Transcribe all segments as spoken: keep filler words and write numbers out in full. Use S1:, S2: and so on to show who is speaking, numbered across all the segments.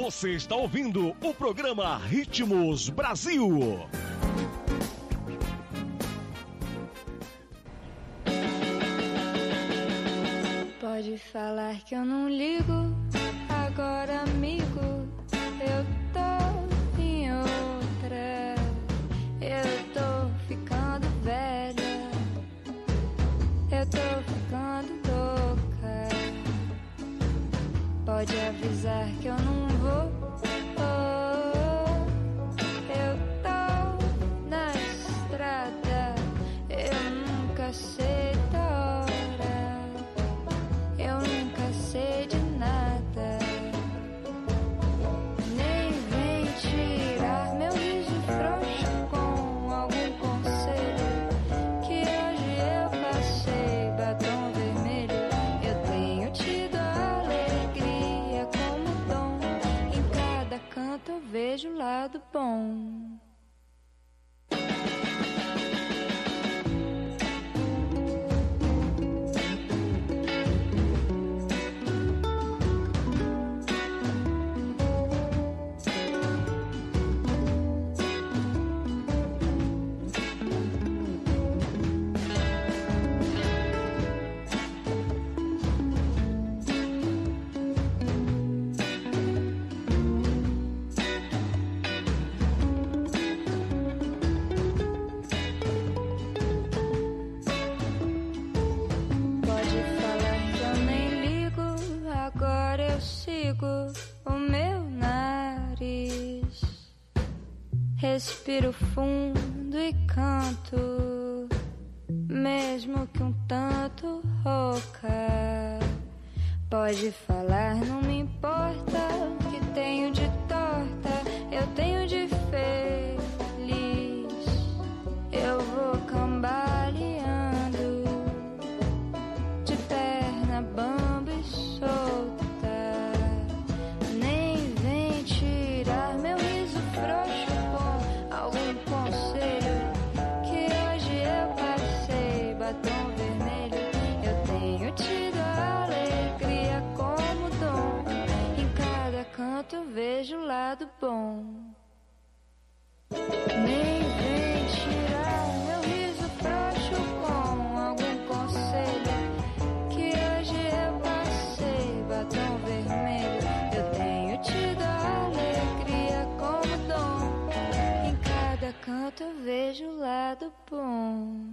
S1: Você está ouvindo o programa Ritmos Brasil.
S2: Pode falar que eu não ligo, agora amigo, eu tô em outra. Eu tô ficando velha, eu tô ficando louca. Pode avisar que eu não vou. Oh, eu tô na estrada, eu nunca sei da hora, eu nunca sei de nada. Nem vem tirar meu riso frouxo com algum conselho, que hoje eu passei batom vermelho. Eu tenho tido a alegria como dom, em cada canto eu vejo o lado bom. O meu nariz, respiro fundo e canto, mesmo que um tanto rouca. Pode falar, não me importa o que tenho de torta, eu tenho de feliz. Eu vou cambaleando, de perna bamba e solta. Eu vejo o lado bom. Nem vem tirar meu riso frouxo com algum conselho, que hoje eu passei batom vermelho. Eu tenho tido a alegria como dom, em cada canto eu vejo o lado bom.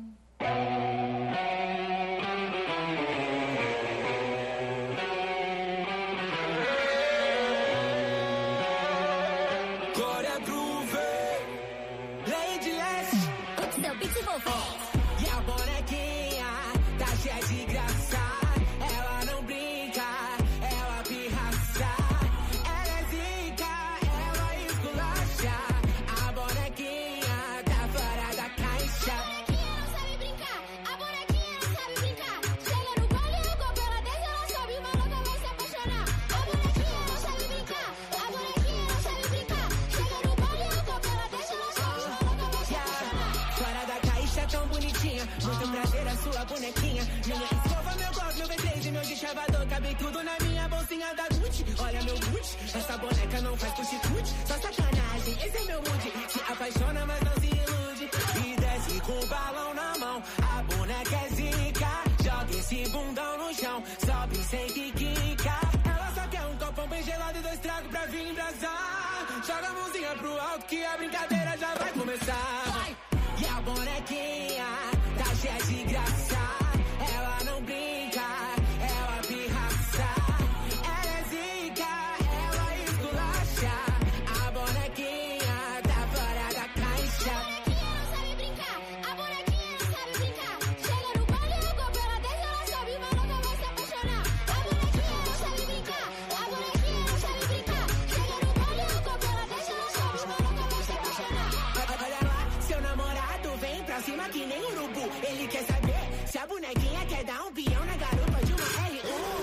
S3: E a bonequinha tá cheia de graça, ela não brinca, ela pirraça. Ela é zica, ela esculacha, a bonequinha tá fora da caixa. A bonequinha não sabe brincar, a bonequinha não sabe brincar. Chega no baile e com ela desce, ela sobe, mas nunca vai se apaixonar. A bonequinha não sabe brincar, a bonequinha não sabe brincar. Chega no baile e com ela desce, ela sobe, mas nunca vai se apaixonar. Fora da caixa tão bonitinha, muito prazer a sua bonequinha. Minha escova, meu golfe, meu V três e meu deschavador, cabe tudo na minha bolsinha da Gucci. Olha meu Gucci, essa boneca não faz puxa-chute, só sacanagem, esse é meu mood. Se apaixona, mas não se ilude, e desce com o balão na mão. A boneca é zica, joga esse bundão no chão, sobe sem que quica. Ela só quer um copão bem gelado e dois tragos pra vir embrasar. Joga a mãozinha pro alto que a brincadeira já vai começar. Vai. E a bonequinha tá cheia de graça, ela não brinca, ela pirraça. Ela é zica, ela esculacha, a bonequinha tá fora da caixa. A bonequinha não sabe brincar, a bonequinha não sabe brincar. Chega no baile e com ela desce, ela sobe, mas nunca vai se apaixonar. A bonequinha não sabe brincar, a bonequinha não sabe brincar. Chega no baile e com ela desce, ela sobe, mas nunca vai se apaixonar. Olha lá, seu namorado vem pra cima que nem urubu. Ele quer saber se a bonequinha quer dar um peão na garupa de uma R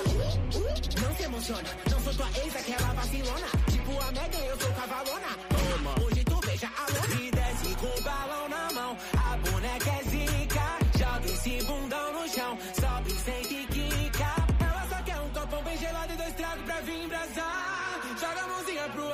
S3: um. Não se emociona, não sou tua ex, aquela vacilona. Tipo a Megan, eu sou cavalona. Toma, hoje tu beija a lona e desce com o balão na mão. A boneca é zica, joga esse bundão no chão, sobe sem que quica. Ela só quer um copão bem gelado e dois tragos pra vir embrasar. Joga a mãozinha pro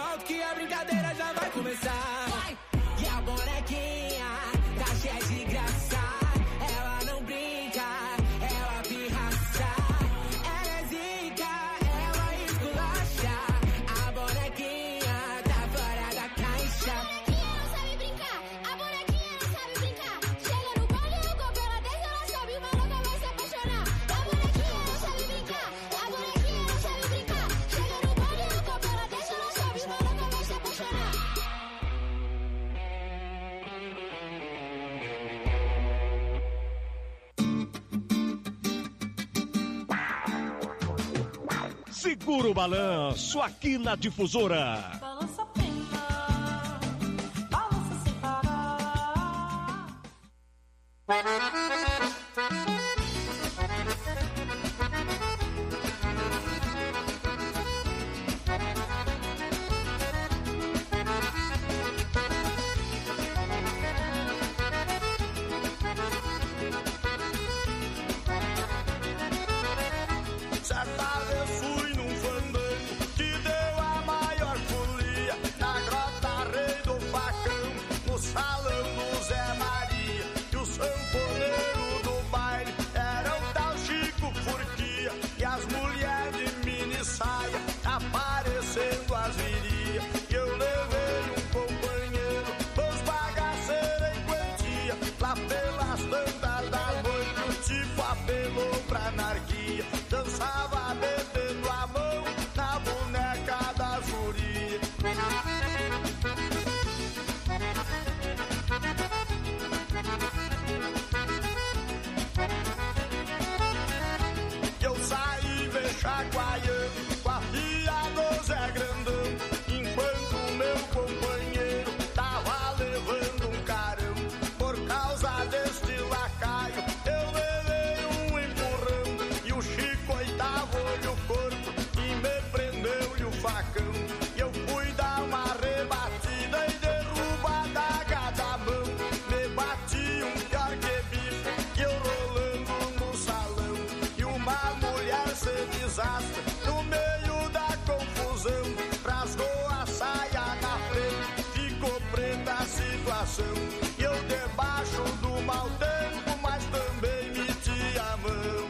S1: Segura o balanço aqui na Difusora.
S4: Balança pena, balança sem parar.
S5: Certa vez fui num fandango que deu a maior folia, na grota Rei do Facão, no salão do Zé Maria. E o sanfoneiro do baile era o tal Chico Furquia, e as mulheres de mini saia aparecendo as viria. E eu levei um companheiro, os bagaceiros em quantia, lá pelas tantas da noite o tipo apelou pra anarquia. Dançava bebendo a mão na boneca da Júria. Eu saí chacoalhando com a filha do Zé Grandão, enquanto meu companheiro tava levando um carão. Por causa deste lacaio eu levei um empurrão, e o Chico oitavo-lhe o corpo e me prendeu-lhe o facão. E eu fui dar uma rebatida e derrubada a cada mão. Me bati um pior que bife, e eu rolando no salão. E uma mulher se desastra no meio da confusão, rasgou a saia na frente, ficou preta a situação. E eu debaixo do mau tempo, mas também meti a mão.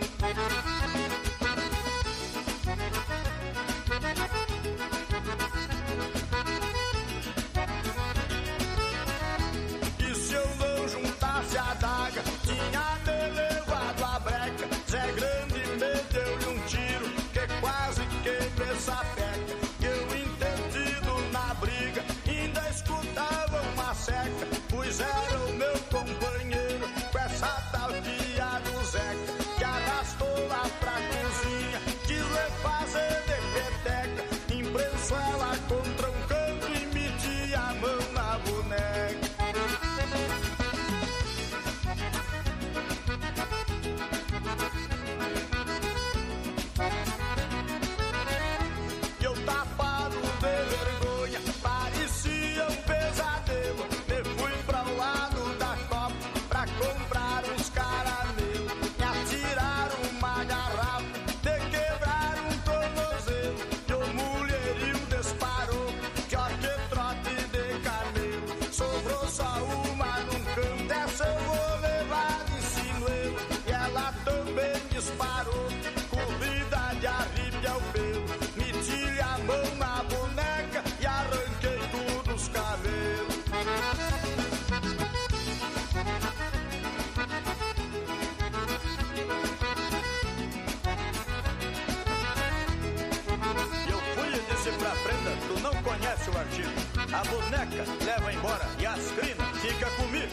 S5: E se eu não juntasse a daga, tinha me levado a breca. Zé Grande me deu-lhe um tiro que quase que me sapeca. Eu entendido na briga, ainda escutava uma seca, pois era o meu companheiro com essa tal tia do Zeca, que arrastou lá pra cozinha, quis lhe fazer de peteca, imprensou ela contra um canto e meti a mão na boneca. Eu tapado de vergonha, parecia um pesadelo. Me fui pra o lado da copa pra comprar uns caramelos. Me atiraram uma garrafa, de quebrar um tornozelo. E o mulherio disparou, pior que trote de camelo. Sobrou só uma num canto, essa eu vou levar de sinuelo. E ela também disparou, corrida de arrepia o pelo. Meti a mão na boneca e arranquei tudo os cabelos. E eu fui e disse pra prenda, tu não conhece o artigo. A boneca leva embora e as crinas fica comigo.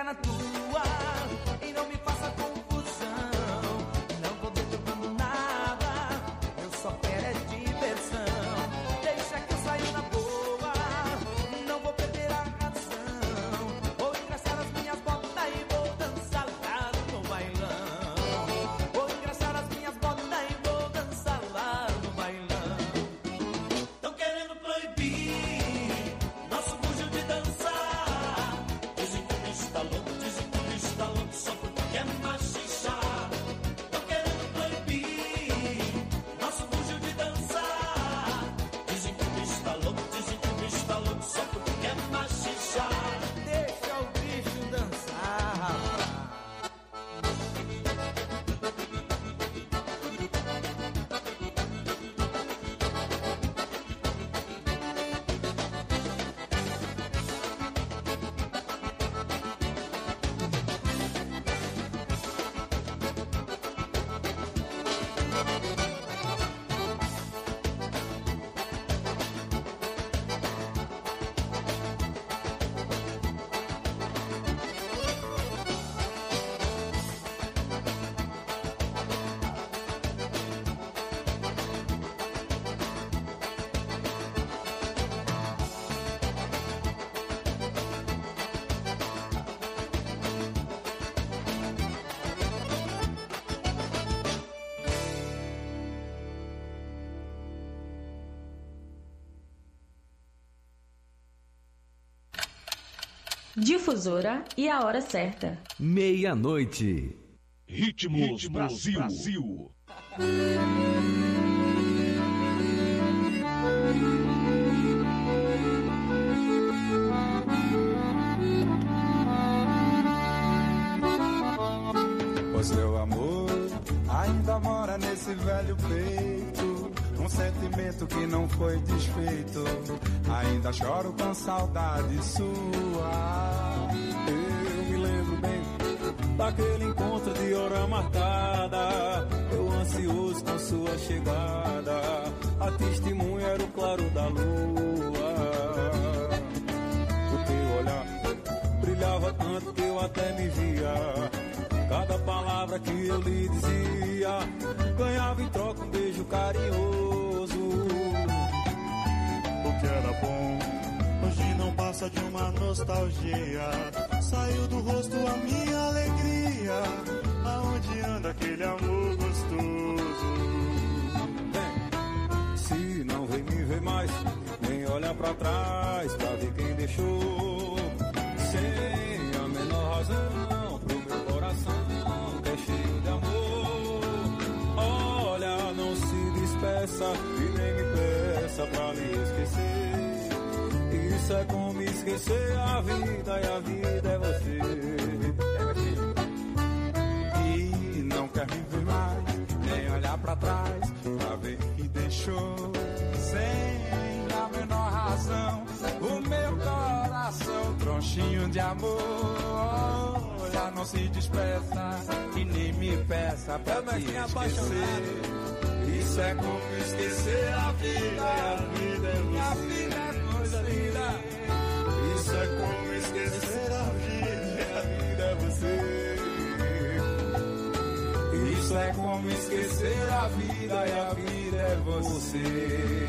S6: ficar na tua e não me faça confusão. Não vou deturpando nada, eu só quero é diversão. Deixa que eu saio na boa, não vou perder a razão. Vou engraxar as minhas botas e vou dançar lá no bailão. Vou engraxar as minhas botas e vou dançar lá no bailão. Tão querendo proibir nosso bujo de dançar. Dizem que o bicho tá louco, dizem que o bicho tá louco só porque quer machichar. Tão querendo proibir nosso bujo de dançar. Dizem que o bicho tá louco, dizem que o bicho tá louco só porque quer machichar. Deixa o bicho dançar, rapaz.
S7: Difusora e a hora certa.
S8: Meia-noite.
S1: Ritmos, Brasil. Brasil.
S9: O seu amor ainda mora nesse velho peito, um sentimento que não foi desfeito. Ainda choro com saudade sua.
S10: Eu me lembro bem daquele encontro de hora marcada, eu ansioso com sua chegada. A testemunha era o claro da lua. O teu olhar brilhava tanto que eu até me via. Cada palavra que eu lhe dizia ganhava em troca um beijo carinhoso.
S11: O que era bom hoje não passa de uma nostalgia. Saiu do rosto a minha alegria. Aonde anda aquele amor gostoso?
S10: Bem, se não vem me ver mais, nem olhar pra trás pra ver quem deixou. Sem a menor razão pro meu coração que é cheio de amor. Olha, não se despeça e nem me peça pra lhe esquecer. Isso é como esquecer a vida e a vida é você.
S9: E não quer me ver mais, nem olhar pra trás pra ver que deixou. Sem a menor razão, o meu coração tronchinho de amor. Olha, não se despeça e nem me peça pra te esquecer. Isso é como esquecer a vida, a vida é você. A vida é coisa linda. Isso é como esquecer a vida, a vida é você. Isso é como esquecer a vida e a vida é você.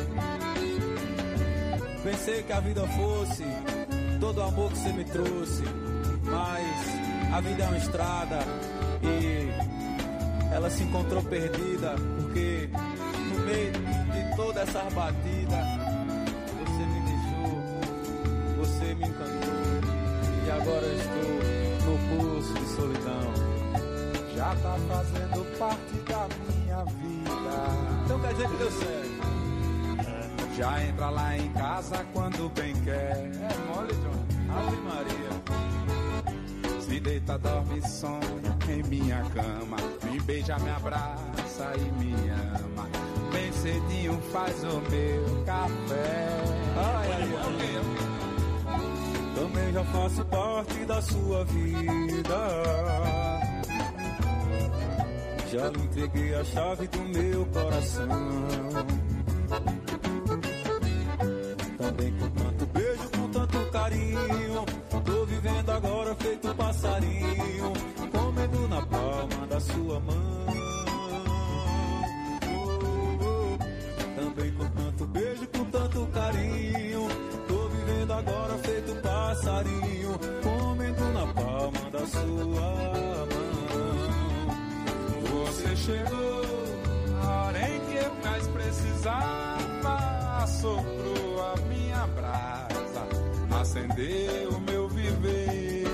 S10: Pensei que a vida fosse todo o amor que você me trouxe, mas a vida é uma estrada e ela se encontrou perdida, porque no meio de toda essa batida você me deixou, você me encantou e agora eu estou no poço de solidão.
S9: Já tá fazendo parte da minha vida.
S10: Então quer dizer que deu certo.
S9: Já entra lá em casa quando bem quer.
S10: É mole, John. Ave Maria.
S9: Se deita, dorme, sonha em minha cama. Me beija, me abraça e me ama. Bem cedinho faz o meu café.
S10: Ai, ai, ai. Também já faço parte da sua vida. Já lhe entreguei a chave do meu coração. Também com tanto beijo, com tanto carinho, tô vivendo agora feito
S9: precisava, assoprou a minha brasa, acendeu o meu viver,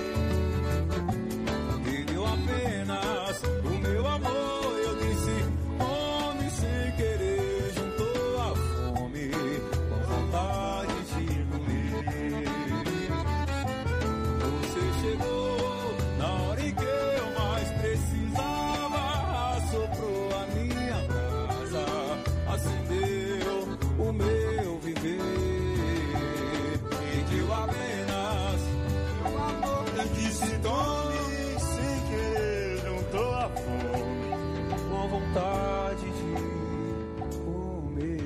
S9: me deu apenas o meu amor. Eu disse, fome sem querer, juntou a fome com vontade de comer. Você chegou na hora em que eu mais precisava, assoprou a minha brasa, acendeu o meu viver, pediu apenas o amor.
S11: Eu disse, tome sem querer, juntou a fome
S9: com vontade de comer.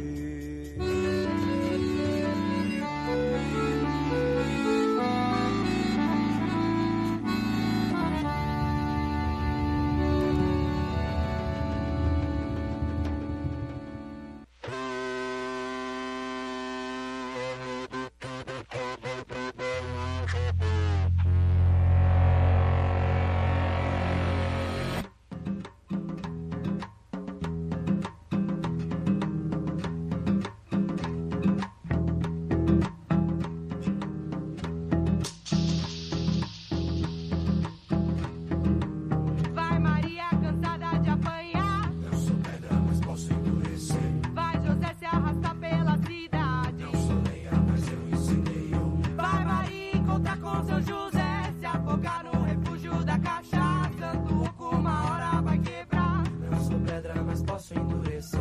S7: Vai Maria, cansada de apanhar.
S5: Não sou pedra, mas posso endurecer.
S7: Vai José, se arrasta pela cidade.
S5: Não sou lenha, mas eu incendeio.
S7: Vai Maria, encontrar com seu José. Se afogar no refúgio da cachaça. Santo oco, uma hora vai quebrar.
S6: Não sou pedra, mas posso endurecer.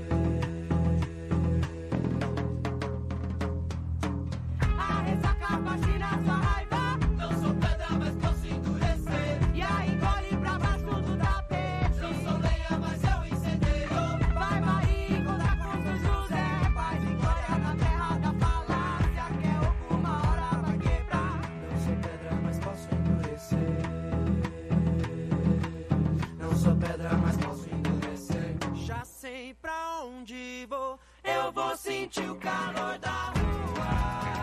S7: A ressaca vacina sua raiva.
S6: Não sou pedra, mas posso endurecer.
S7: E aí engole pra baixo do tapete.
S6: Não sou lenha, mas eu incendeio.
S7: Vai Maria, encontrar com seu José. Paz e glória na terra da falácia. Que é oco, uma hora vai quebrar.
S6: Não sou pedra, mas posso endurecer. Não sou pedra, mas posso endurecer.
S7: Já sei pra onde vou. Eu vou sentir o calor da rua.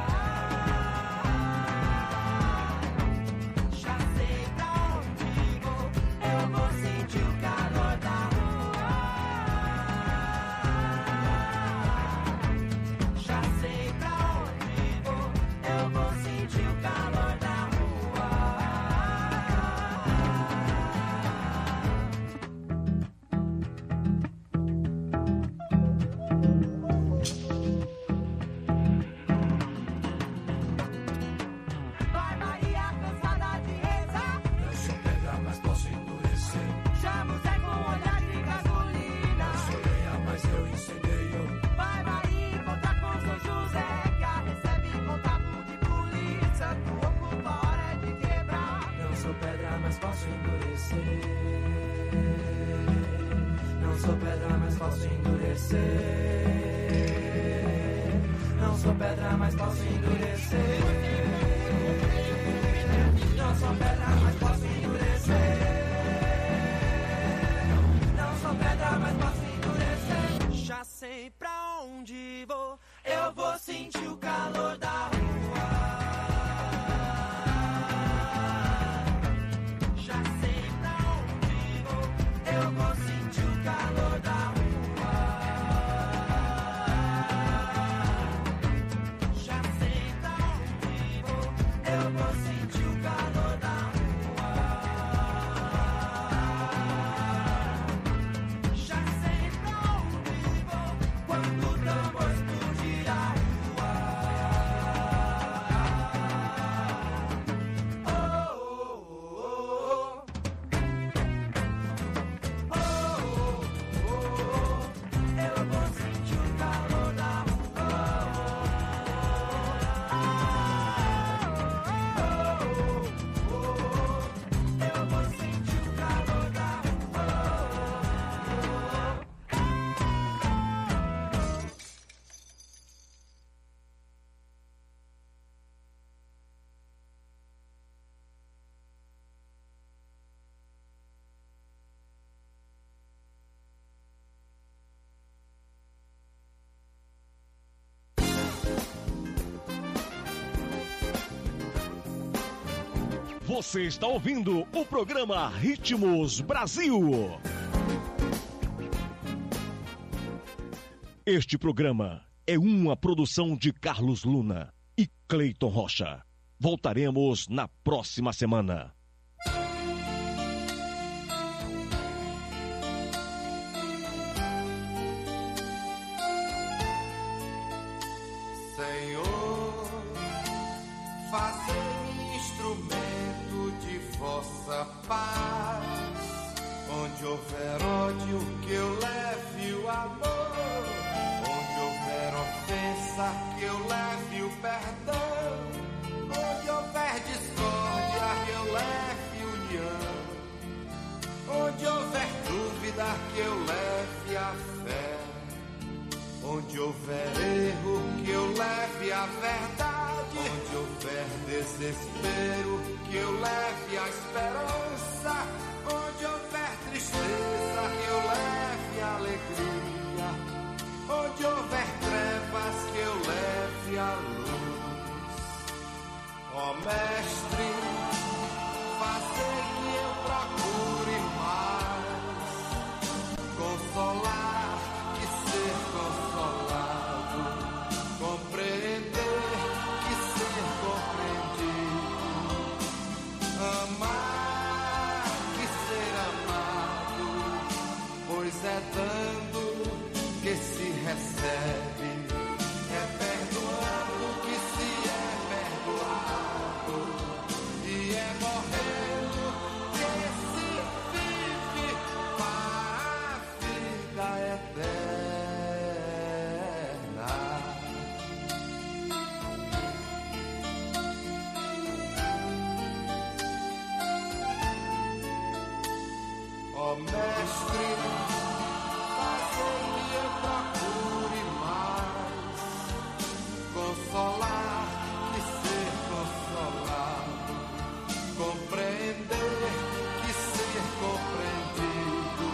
S7: Já sei pra onde vou. Eu vou sentir o calor da rua. Já sei pra onde vou. Eu vou sentir o calor da rua. Vai Maria, cansada de rezar.
S5: Não sou pedra, mas posso endurecer.
S7: Chama o Zé com olhar de gasolina.
S5: Não sou lenha, mas eu incendeio.
S7: Vai Maria, encontrar com seu José. Que a recebe contato de polícia. Tu ocupa a hora de quebrar.
S6: Não sou pedra, mas posso endurecer. Não sou pedra, mas posso endurecer. Não sou pedra, mas posso endurecer. Não sou pedra, mas posso endurecer. Não sou pedra, mas posso endurecer.
S7: Já sei pra onde vou. Eu vou sentir o calor da rua. Já sei pra onde vou. Eu vou sentir o calor da rua. Já sei pra onde vou. Eu vou sentir o calor da rua. Já sei pra onde vou. Quando o tambor explodir a rua. Oh, oh, oh, oh. Oh, oh, oh. Eu vou sentir o calor da rua. Eu vou sentir o calor da rua.
S1: Você está ouvindo o programa Ritmos Brasil. Este programa é uma produção de Carlos Luna e Cleiton Rocha. Voltaremos na próxima semana.
S12: Senhor, fazei-me instrumento de vossa paz. Onde houver ódio, que eu leve o amor. Onde houver ofensa, que eu leve o perdão. Onde houver discórdia, que eu leve união. Onde houver dúvida, que eu leve a fé. Onde houver erro, que eu leve a verdade. Onde houver desespero, que eu leve a esperança. Onde houver tristeza, que eu leve a alegria. Onde houver trevas, que eu leve a luz. Ó Mestre, fazer que eu procure mais consolar que ser consolado, compreender que ser compreendido, amar que ser amado, pois é dando que se recebe, é perdoando que se é perdoado, e é morrendo que se vive para a vida eterna. Ó Mestre, fazei que eu procure mais consolar que ser consolado, compreender que ser compreendido,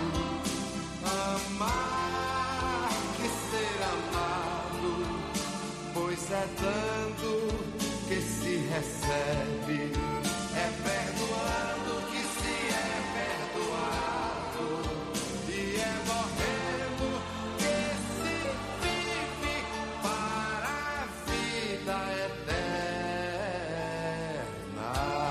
S12: amar que ser amado, pois é dando que se recebe, é perdoando que se é perdoado, e é morrendo que se vive para a vida eterna.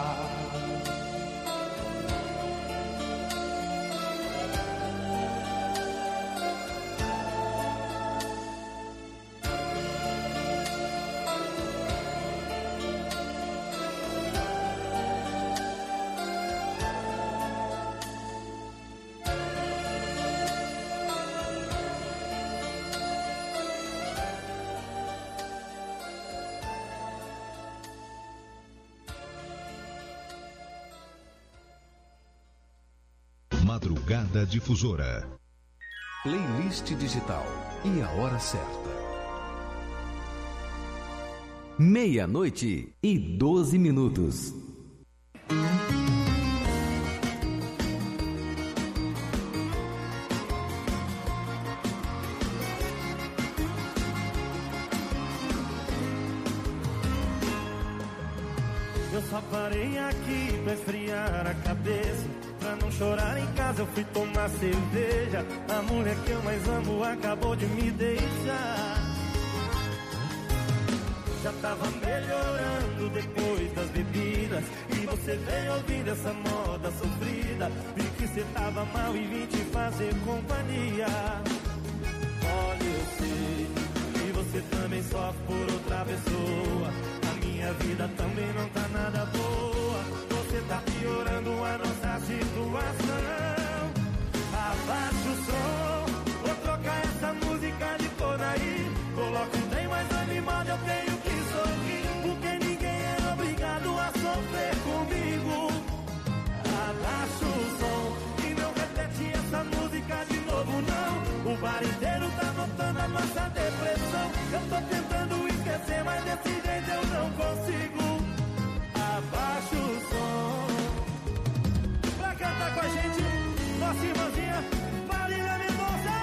S13: Madrugada Difusora.
S8: Playlist digital e a hora certa. Meia-noite e doze minutos.
S11: Eu só parei aqui pra esfriar a cabeça. Pra não chorar em casa eu fui tomar cerveja. A mulher que eu mais amo acabou de me deixar. Já tava melhorando depois das bebidas, e você veio ouvindo essa moda sofrida. Vi que cê tava mal e vim te fazer companhia. Olha, eu sei que você também sofre por outra pessoa. A minha vida também não tá nada boa. Você tá piorando a nossa situação. Abaixa o som, vou trocar essa música de por aí. Coloca um trem mais animado, eu tenho que sorrir, porque ninguém é obrigado a sofrer comigo. Abaixa o som e não repete essa música de novo não. O bar inteiro tá notando a nossa depressão. Eu tô tentando esquecer, mas desse jeito eu não consigo. Abaixa o som pra cantar com a gente, nossa irmãzinha Marília Mendonça.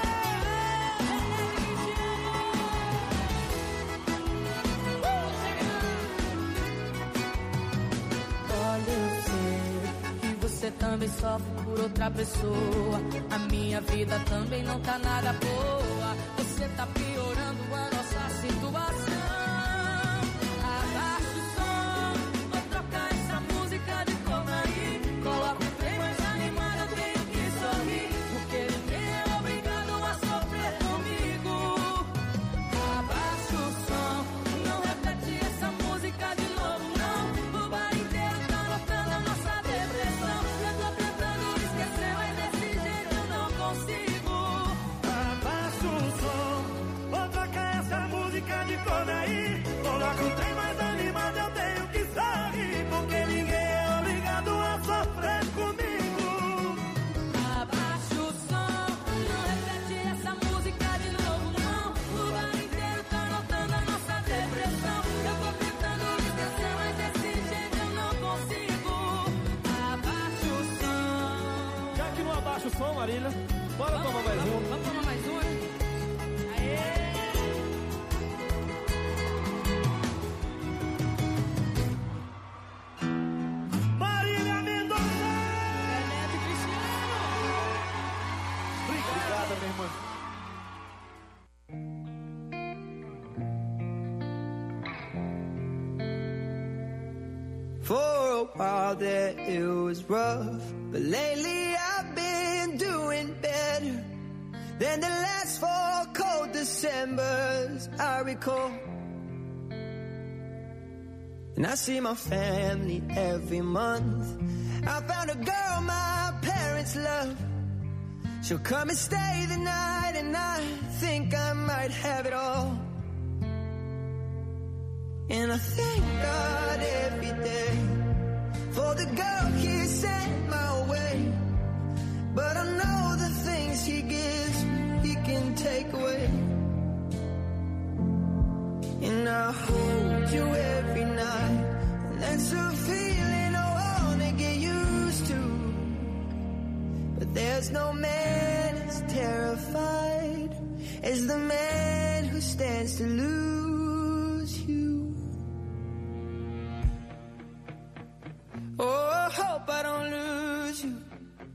S2: Olha, eu sei que você também sofre por outra pessoa. A minha vida também não tá nada boa. Você tá
S14: tá piorando a nossa situação. Abaixa o som, vou trocar essa música de coma aí. Coloca o trem mais animado, eu tenho que sorrir, porque ninguém é obrigado a sofrer comigo. Abaixa o som, não repete essa música de novo não. O bar inteiro tá notando a nossa depressão. Eu tô tentando esquecer, mas desse jeito eu não consigo.
S11: Abaixa o som, vou trocar essa música de cona aí. Coloca o trem mais animado, eu tenho que sorrir, porque ninguém é obrigado a sofrer comigo.
S14: Abaixa o som, não repete essa música de novo não. O bar inteiro tá notando a nossa depressão. Eu tô tentando esquecer, mas desse jeito eu não consigo. Abaixa o som.
S11: Já que não abaixa o som, Marília, bora tomar mais um.
S14: Vamos tomar mais um, hein? Aê!
S11: Marília Mendonça!
S14: Neto Cristiano!
S11: Obrigada, minha irmã.
S6: For a while there it was rough, but lately I've been doing better than the last four cold Decembers I recall. And I see my family every month. I found a girl my parents love. She'll come and stay the night, and I think I might have it all. And I thank God every day for the girl He sent my way. But I know the things He gives He can take away. And I hold you every night, and that's a feeling I wanna get used to. But there's no man as terrified as the man who stands to lose you. Oh, I hope I don't lose you.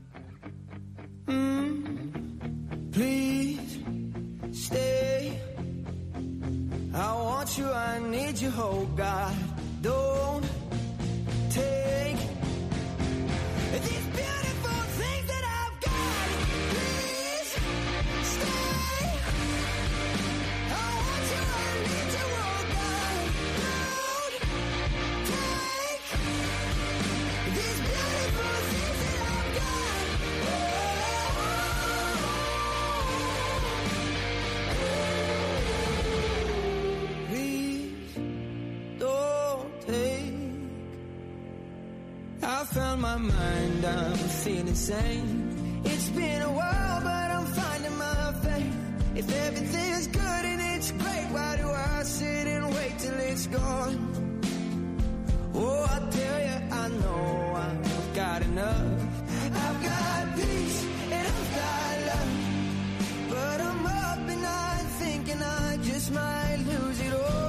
S6: Mm, please stay. I want you, I need you, oh God. Don't take these beautiful things that I've got. Please stay. I want you, I need you, oh God. Don't take these beautiful things that I've got. Please don't take. I found my mind, I'm feeling sane. It's been a while, but I'm finding my faith. If everything's good and it's great, why do I sit and wait till it's gone? Oh, I tell you, I know I've got enough. I've got peace and I've got love, but I'm up and I'm thinking I just might lose it all.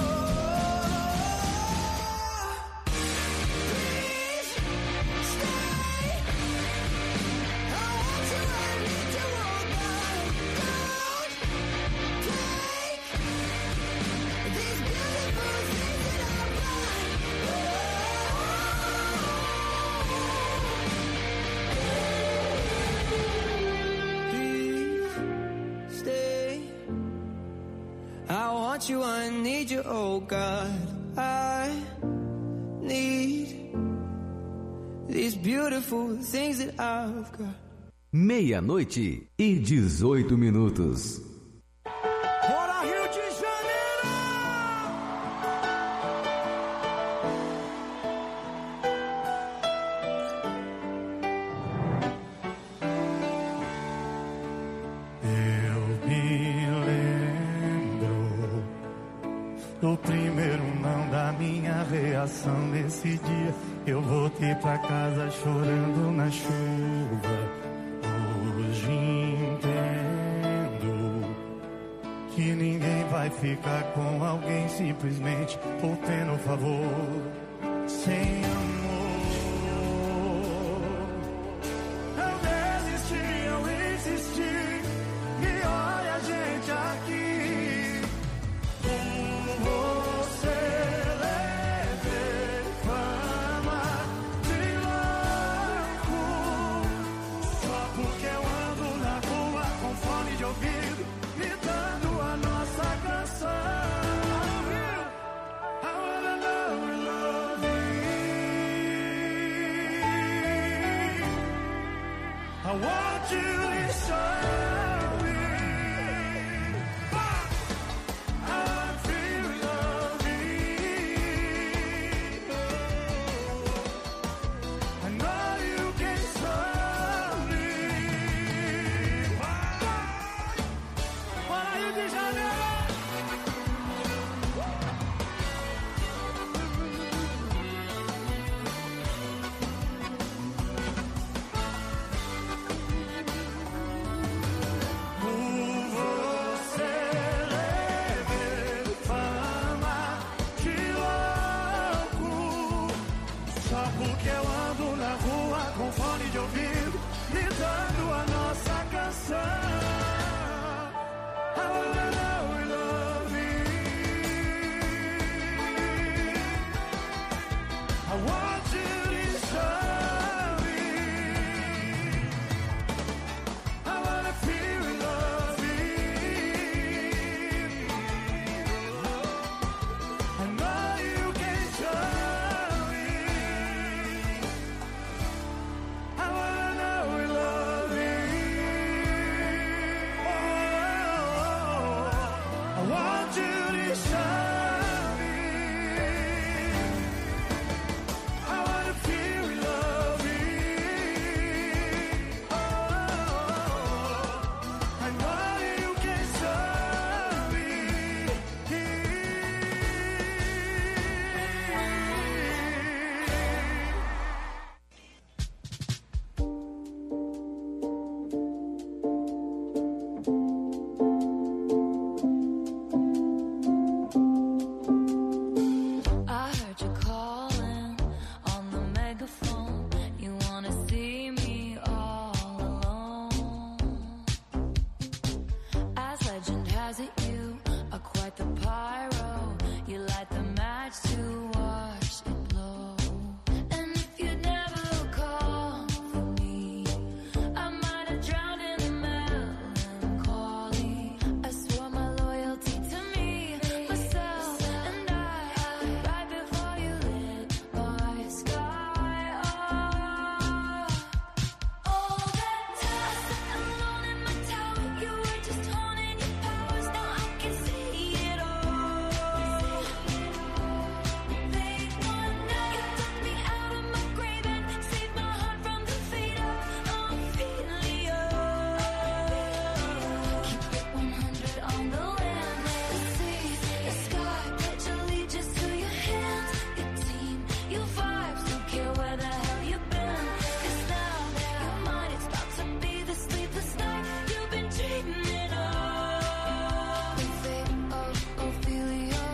S6: Please stay. I want you, I need you, oh God. Don't take these beautiful things that I've got. Please stay. I want you, I need you, oh God. I need these beautiful things that I've got.
S8: Meia-noite e dezoito minutos.
S11: Bora, Rio de Janeiro!
S15: Eu me lembro do primeiro não da minha reação nesse dia. Eu voltei pra casa chorando na chuva. Hoje entendo que ninguém vai ficar com alguém simplesmente por ter no favor. Sem amor, eu desisti, eu insisti. E olha a gente aqui want you to show me. I feel loving. I know you can show me. Para Rio de Janeiro. Porque eu ando na rua com fone de ouvido, gritando a nossa canção. I wanna know we love me. I want you to show me. I wanna feel we love me. I know you can show me. I wanna know we love you. Oh, I want you to show me. I wanna feel we love you. Oh, I know you can show me.
S2: I heard you calling on the megaphone. You wanna see me all alone. As legend has it, you are quite the pyro. You light the match to watch it blow. And if you'd never call for me, I might have drowned in the melancholy. I swore my loyalty to me, myself, and I. Right before you lit my sky up. All that time I sat alone in my tower, you were just honing your powers. Now I can see it all. Late one night, you took me out of my grave and saved my heart from the fate of Ophelia. Keep it one hundred on the land, the sea, the sky. Pledge allegiance to your hands, your team, your vibes. Don't care where the hell you've been. 'Cause now your mind is about to be the sleepless night you've been dreaming of. The fate of Ophelia,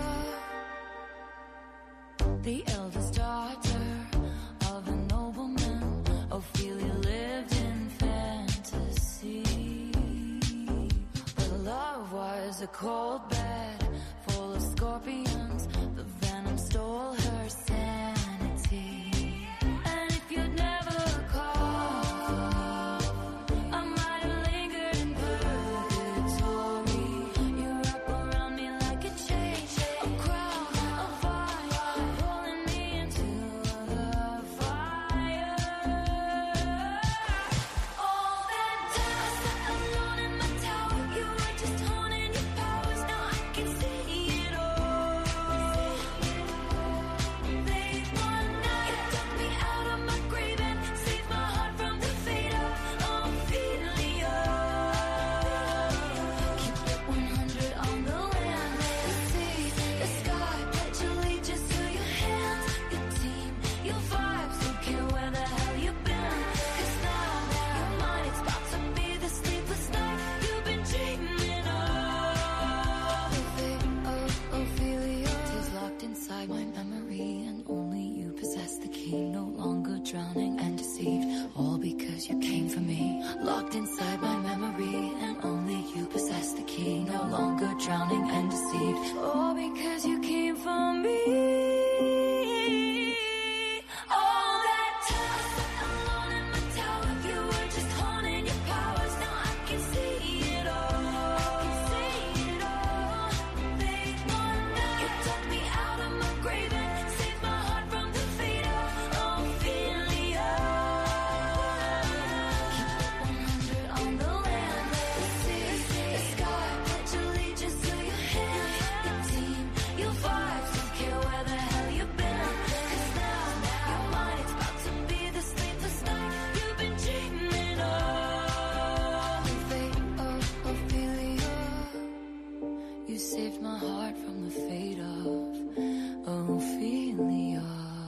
S2: the eldest daughter of a nobleman. Ophelia lived in fantasy, but love was a cold bed full of scorpions. The venom stole her sanity. And if you'd never called, I might have lingered in purgatory. You wrap around me like a chain, a crown, a fire, pulling me into the fire. All that time I sat alone in my tower, you were just honing your powers. Now I can see it all. Late one night, you took me out of my grave and saved my heart from the fate of Ophelia. Keep it one hundred on the land, the sea, the sky. Pledge allegiance to your hands, your team, your vibes. Don't care where the hell you've been. 'Cause now your mind is about to be the sleepless night you've been dreaming of. The fate of Ophelia is locked inside my memory, and only you possess the key. No longer drowning and deceived, all because you came for me. Locked inside my memory, and only you possess the key. No longer drowning and deceived, all because you came for me. All that time I sat alone in my tower, you were just honing your powers. Now I can see it all. Late one night, you took me out of my grave and saved my heart from the fate of Ophelia. Keep it one hundred saved my heart from the fate of Ophelia.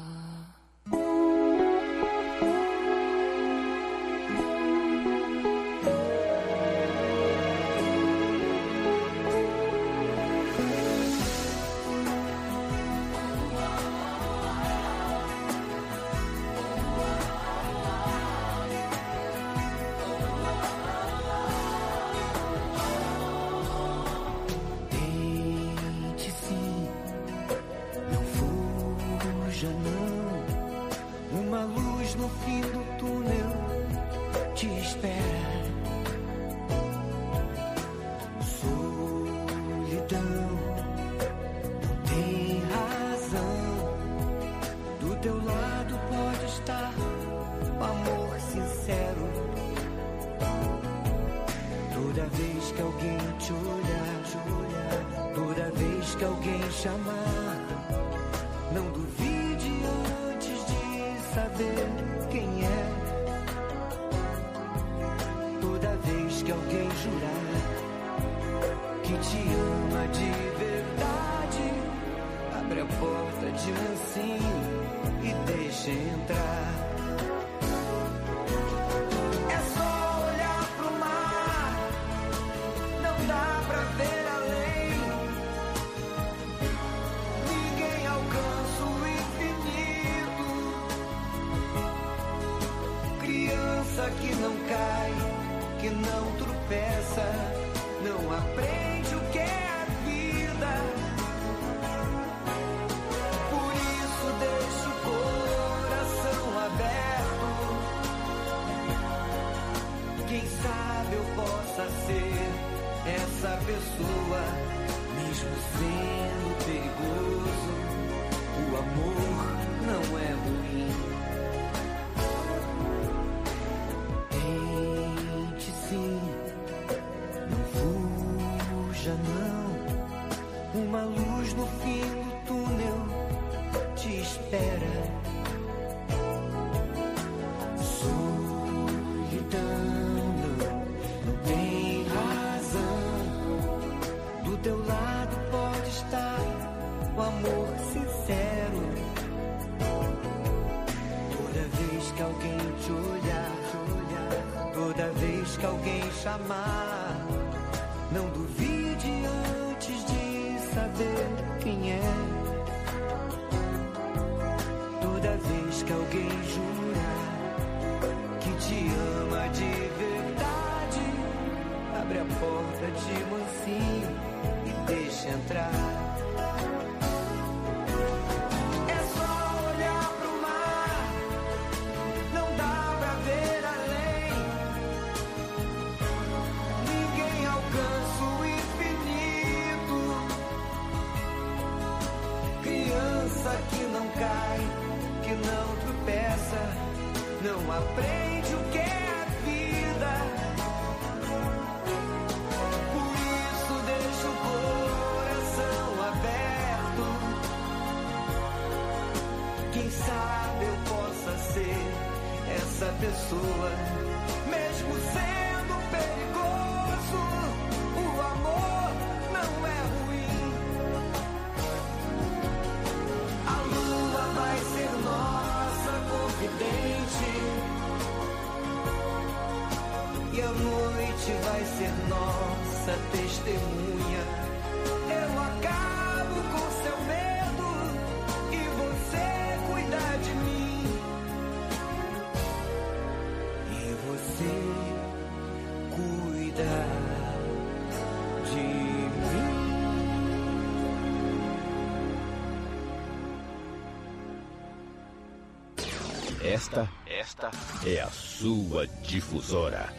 S1: Esta, esta é a sua difusora.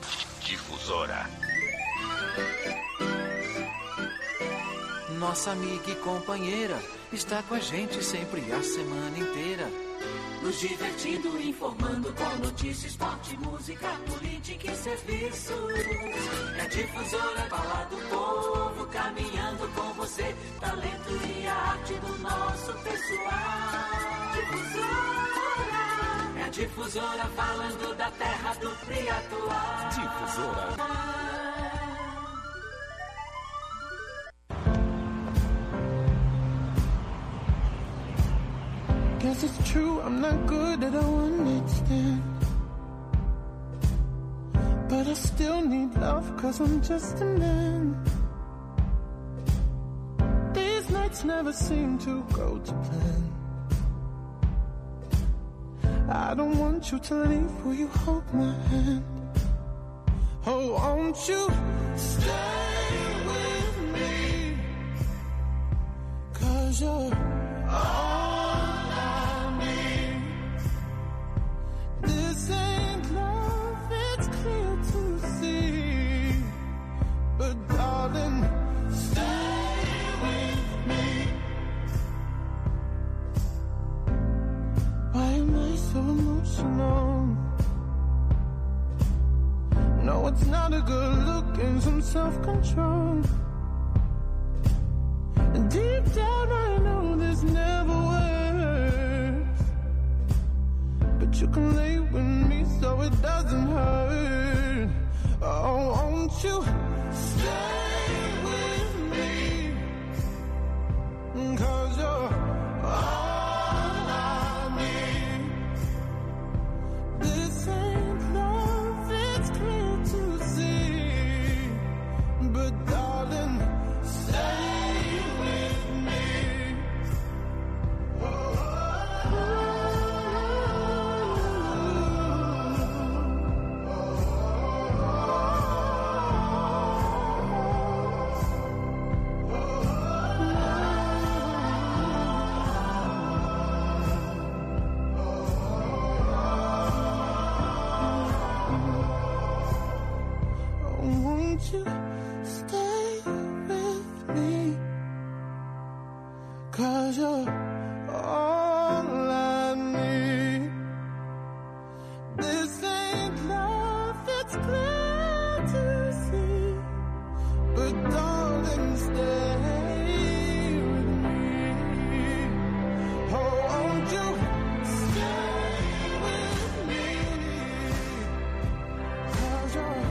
S1: Difusora.
S16: Nossa amiga e companheira está com a gente sempre a semana inteira.
S17: Nos divertindo, informando com notícias, esporte, música, política e serviços. É Difusora, fala do povo, caminhando com você. Talento e a arte do nosso pessoal. Difusora. É a Difusora falando da terra do Priatuá.
S1: Difusora.
S15: Yes, it's true, I'm not good at a one-night stand, but I still need love, cause I'm just a man. These nights never seem to go to plan. I don't want you to leave, will you hold my hand? Oh, won't you stay with me? Cause you're all I need. This ain't love, it's clear to see. But darling, stay with me. Why am I so emotional? No, it's not a good look and some self-control. And deep down I know this never works, but you can lay with me so it doesn't hurt. Oh, won't you stay with me? Cause you're all I need. This ain't love, it's clear to see. But darling, stay with me. Won't you stay with me? Cause you're all I need. This ain't love, it's clear to see. But darling, stay with me. Oh, won't you stay with me? Cause you're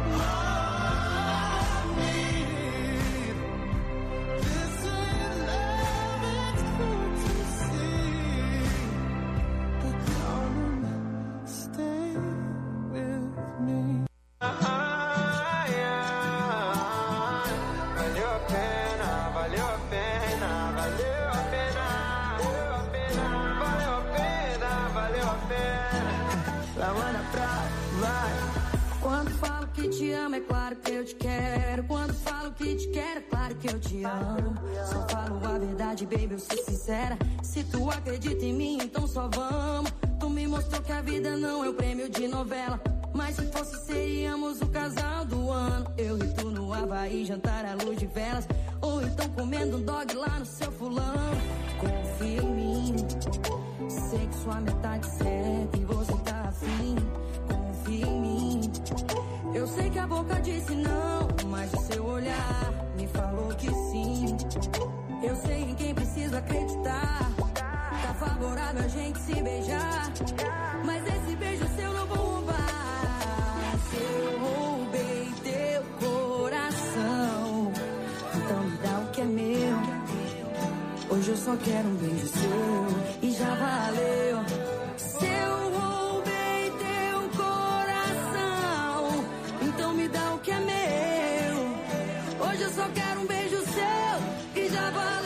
S14: Quando falo que te amo, é claro que eu te quero. Quando falo que te quero, é claro que eu te amo. Só falo a verdade, baby, eu sou sincera. Se tu acredita em mim, então só vamos. Tu me mostrou que a vida não é um prêmio de novela, mas se fosse, seríamos o casal do ano. Eu e tu no Havaí, jantar à luz de velas, ou então comendo um dog lá no seu fulano. Confia em mim, sei que sua metade certa e você tá afim. Confia em mim, eu sei que a boca disse não, mas o seu olhar me falou que sim. Eu sei em quem preciso acreditar. Tá favorável a gente se beijar, mas esse beijo seu não vou roubar. Se eu roubei teu coração, então me dá o que é meu. Hoje eu só quero um beijo seu e já valeu. Se eu roubei teu coração, então me dá o que é meu. Hoje eu só quero um beijo seu e já valeu.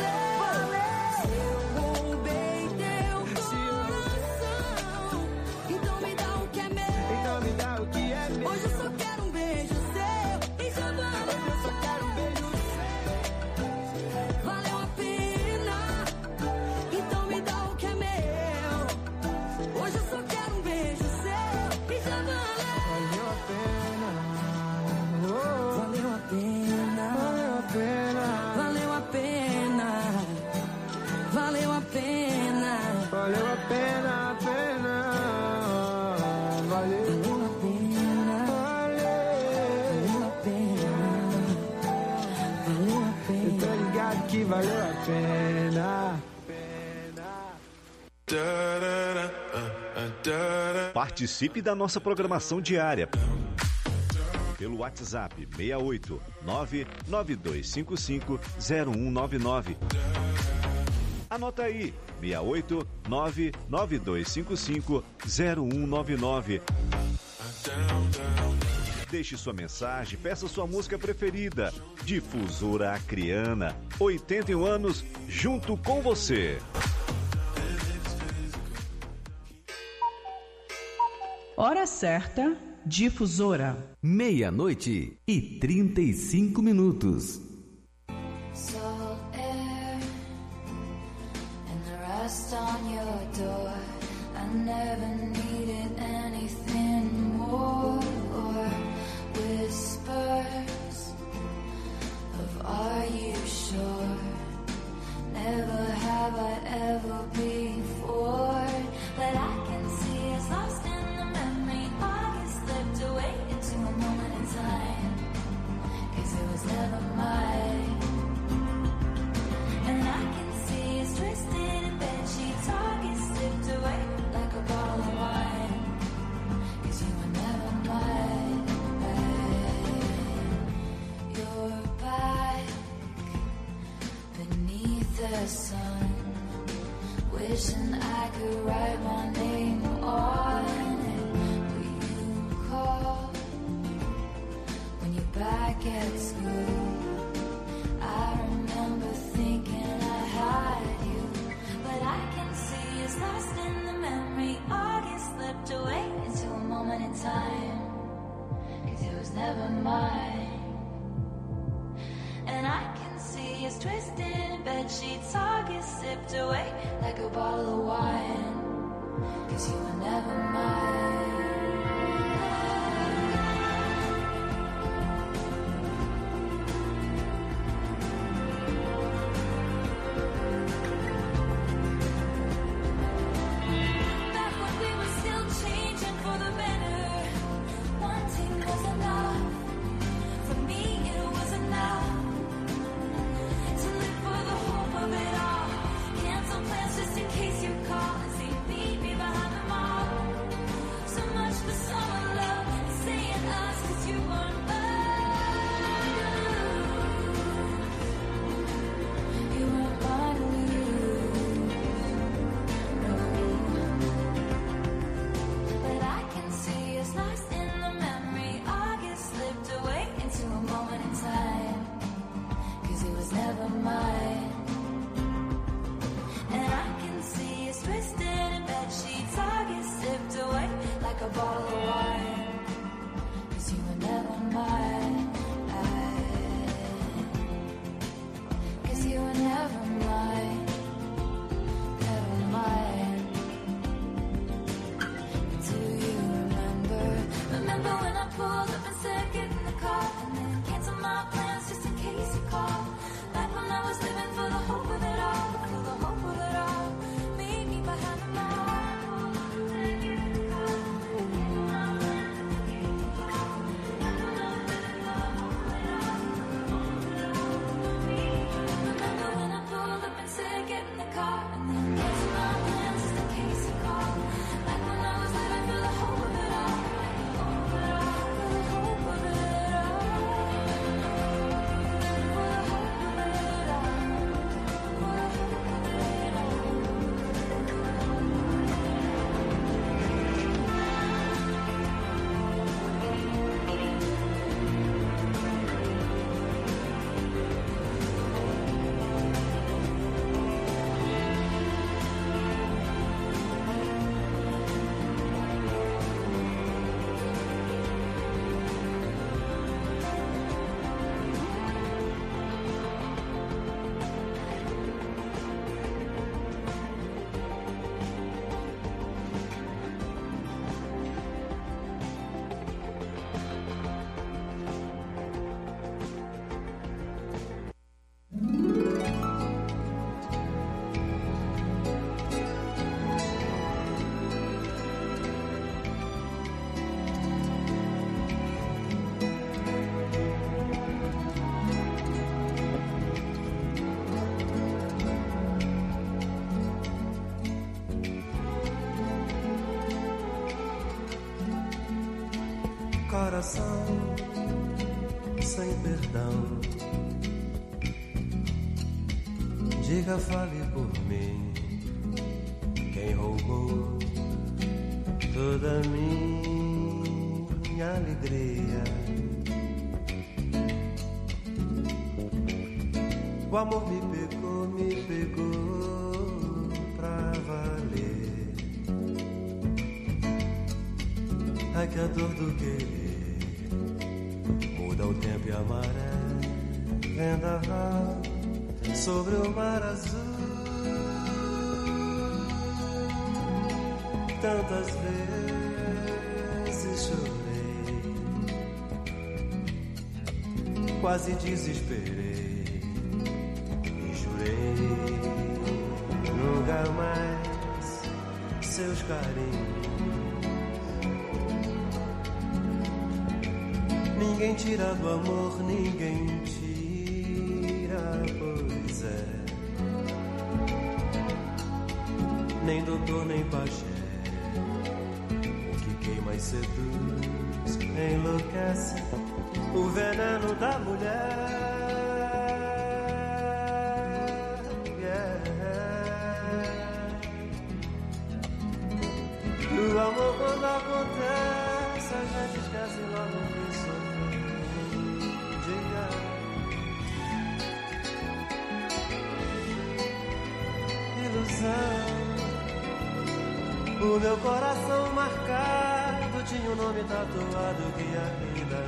S14: Hoje eu só quero um beijo seu e já valeu. Hoje eu só quero um beijo seu. Valeu a pena, então me dá o que é meu. Hoje eu só quero um beijo seu e já valeu. Valeu a pena, valeu a pena, valeu a pena, valeu a pena, valeu a pena, a pena, valeu. Que valeu a pena.
S8: Participe da nossa programação diária pelo WhatsApp seis oito nove nove dois cinco cinco zero um nove nove. Anota aí, seis oito nove nove dois cinco cinco zero um nove nove. Deixe sua mensagem, peça sua música preferida. Difusora Acreana, oitenta e um anos, junto com você.
S18: Hora certa, Difusora.
S19: Meia-noite e trinta e cinco minutos.
S2: Salt air and the rust on your door. I never needed anything more. Whispers of are you sure? Never have I ever before. But I can see it's lost in the memory. August slipped away into a moment in time. Cause it was never mine. And I can see it's twisted in bedsheets. August slipped away like a bottle of wine. Cause you were never mine. You're back beneath the sun. Wishing I could write my name on it. Will you call when you're back at school? I remember thinking I had you, but I can see it's lost in the memory. August slipped away into a moment in time. Cause it was never mine. And I can see it's twisted in bedsheets. August sipped away like a bottle of wine. Cause you were never mine. Back when we were still changing for the better, wanting was enough. For me it was enough. Of it all, cancel plans just in case you call and say meet me behind the mall. So much for summer love, saying us 'cause you weren't mine. You weren't mine to lose. No. But I can see it's lost in the memory. August slipped away into a moment in time. 'Cause it was never mine. And I can see it's twisted in bedsheets. August sipped away like a bottle of wine. 'Cause you were never mine. I, 'cause you were never mine. Never mine. Do you remember? Remember when I pulled up and said get in the car and then canceled my plans just in case you called? Back when I was living for the hope of it all. For the hope of it all. Meet me behind the mall. Remember when I pulled up and said get in the car and then canceled my plans just in case you called? Back when I was living for the hope of it all. For the hope of it all. For the hope of it all.
S20: Coração sem perdão, Diga, fale por mim, quem roubou toda minha alegria. O amor me pegou, me pegou pra valer. Ai, que a dor do querer muda o tempo e a maré, vendaval sobre o mar azul. Tantas vezes chorei, quase desesperei e jurei nunca mais seus carinhos. Ninguém tira do amor, ninguém tira, pois é. Nem doutor, nem pajé, o que queima e seduz enlouquece o veneno da mulher. Yeah. O amor quando acontece, a gente esquece logo que sofreu. Diga. Ilusão. O meu coração marcado tinha um nome tatuado que ainda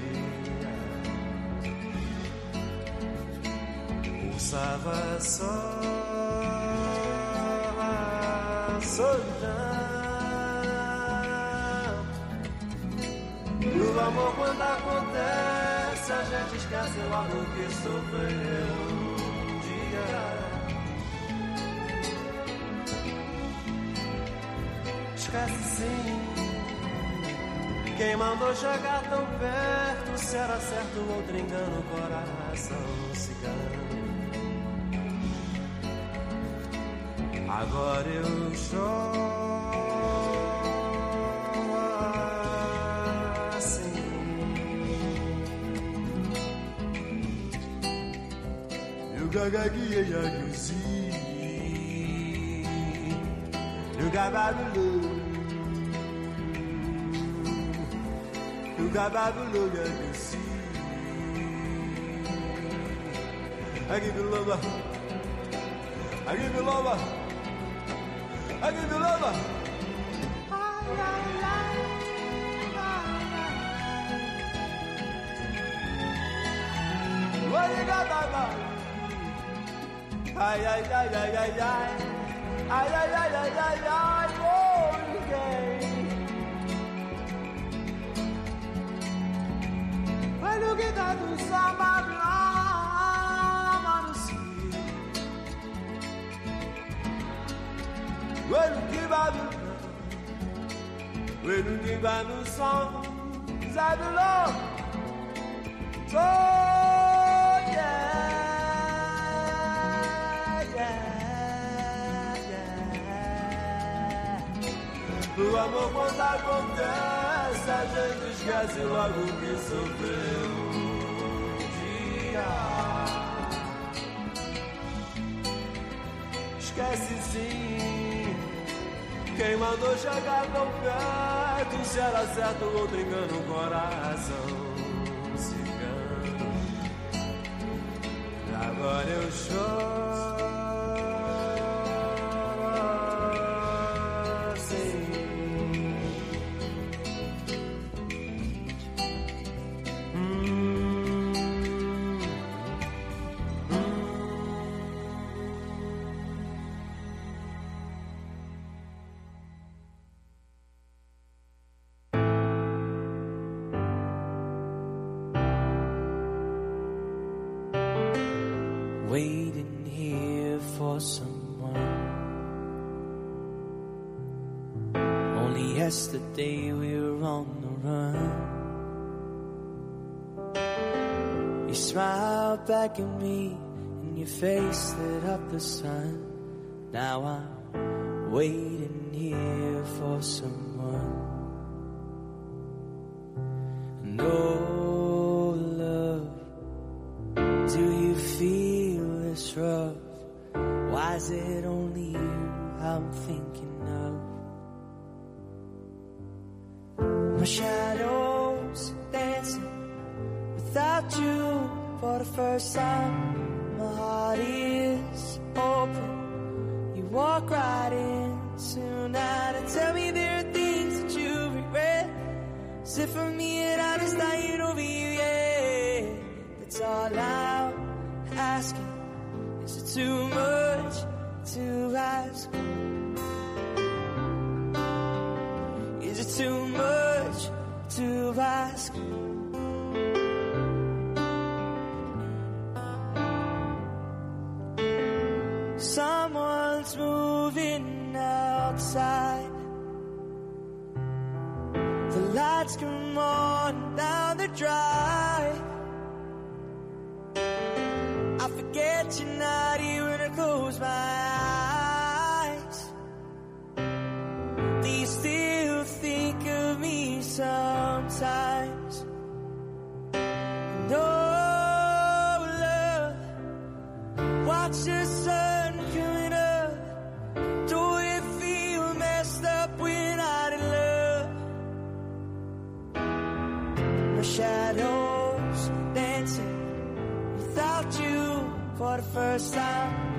S20: vivia. Pulsava só a solidão. O amor quando acontece, a gente esquece logo que sofreu um dia. Esquece sim, quem mandou chegar tão perto, se era certo o outro engano, o coração cigano. Agora eu choro assim. Eu gagaguei a eu gagaguei. You got Babylon, you see. I give you love. I give you love. I give you love. What you got, Baba? Ay, ay, ay, ay, ay, ay. Ay, ay, ay, ay, ay, ay, oh, yeah. Olha o que dá do samba blanc no cielo. Olha o que vai do olha o que vai do som, sabe logo. Oh yeah, yeah, yeah. O amor quando acontece, a gente esquece logo que sofreu um dia. Esquece sim, quem mandou chegar tão perto, se era certo o outro engano, o coração cigano. Agora eu choro.
S21: Waiting here for someone. Only yesterday we were on the run. You smiled back at me and your face lit up the sun. Now I'm waiting here for someone. And oh love, do you feel this rough Why is it only you I'm thinking of? My shadows dancing without you for the first time. My heart is open. You walk right in tonight and tell me there are things that you regret. As if for me and I just dying over you, yeah. That's all I'm asking. Is it too much to ask? Is it too much to ask? Someone's moving outside. The lights come on down the drive. I forget you're not here when I close my eyes. Do you still think of me sometimes? No, love, watch the sun coming up. Do it feel messed up when I'm in love? My shadows dancing without you for the first time.